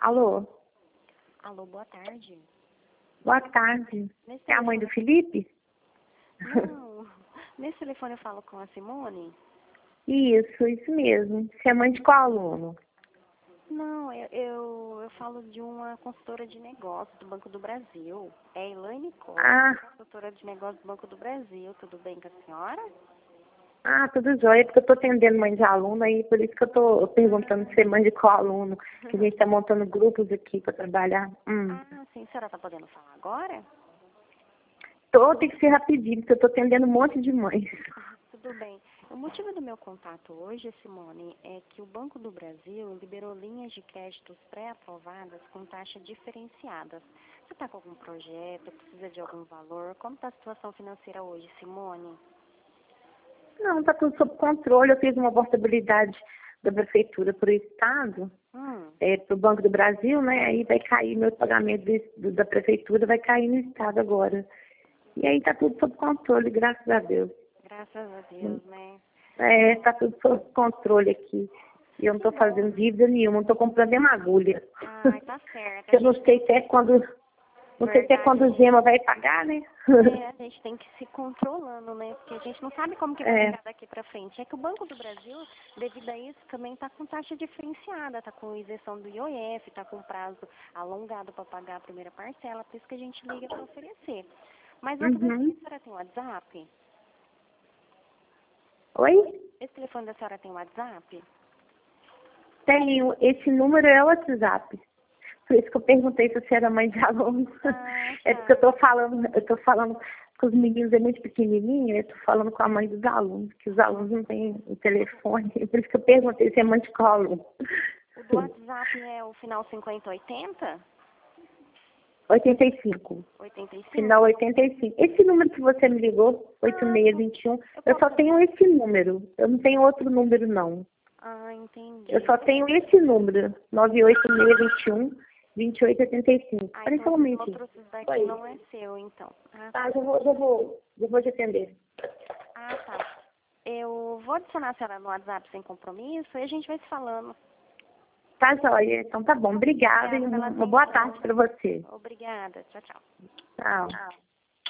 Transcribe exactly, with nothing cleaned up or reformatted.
Alô? Alô, boa tarde. Boa tarde. Nesse É a mãe telefone... do Felipe? Não, nesse telefone eu falo com a Simone? Isso, isso mesmo. Você é mãe de qual aluno? Não, eu, eu, eu falo de uma consultora de negócios do Banco do Brasil. É Elaine Costa, Ah, consultora de negócios do Banco do Brasil. Tudo bem com a senhora? ah, tudo jóia, porque eu tô atendendo mãe de aluno aí, por isso que eu tô perguntando se é mãe de qual aluno, que a gente tá montando grupos aqui para trabalhar. Hum. Ah, sim. A senhora tá podendo falar agora? Tô, tem que ser rapidinho, porque eu tô atendendo um monte de mães. Tudo bem. O motivo do meu contato hoje, Simone, é que o Banco do Brasil liberou linhas de créditos pré-aprovadas com taxa diferenciadas. Você está com algum projeto, precisa de algum valor? Como está a situação financeira hoje, Simone? Não, tá tudo sob controle. Eu fiz uma portabilidade da prefeitura para o estado, Hum. é, para o Banco do Brasil, né? Aí vai cair meu pagamento desse- do- da prefeitura, vai cair no estado agora. E aí tá tudo sob controle, graças a Deus. Graças a Deus, né? É, tá tudo sob controle aqui. E eu não Que tô bom. fazendo dívida nenhuma, não tô comprando nenhuma agulha. Ai, tá certo. A Eu não gente sei tem se é que... quando, não sei se é Verdade, quando a o gente... Zema vai pagar, né? É, a gente tem que se controlando, né? Porque a gente não sabe como que vai É. ficar daqui pra frente. É que o Banco do Brasil, devido a isso, também está com taxa diferenciada, está com isenção do I O F, está com prazo alongado para pagar a primeira parcela, por isso que a gente liga para oferecer. Mas o outro telefone, Uhum. a senhora tem WhatsApp? Oi? Esse telefone da senhora tem WhatsApp? Tenho. Esse número é o WhatsApp. Por isso que eu perguntei se você era mãe de aluno. Ah, É porque eu tá. tô falando, eu tô falando com os meninos, é muito pequenininho, eu tô falando com a mãe dos alunos, que os alunos não têm o telefone. Por isso que eu perguntei se é mãe de qual aluno. O do WhatsApp é o final cinquenta oitenta? oitenta e cinco. oitenta e Final cinco? oitenta e cinco. Esse número que você me ligou, oito Ah, seis eu dois um, eu eu só posso... tenho esse número. Eu não tenho outro número, não. Ah, entendi. Eu só tenho esse número, nove oito seis dois um, dois oito oito cinco. Ah, Espera aí então só um esses momentinho. outros daqui Oi. não é seu, então. Ah, Tá, tá. já vou, já vou, já vou te atender. Ah, tá. Eu vou adicionar a senhora no WhatsApp sem compromisso e a gente vai se falando. Tá, joia. Então tá bom. Obrigada e Obrigada pela uma boa atenção. tarde para você. Obrigada. Tchau, tchau. Tchau.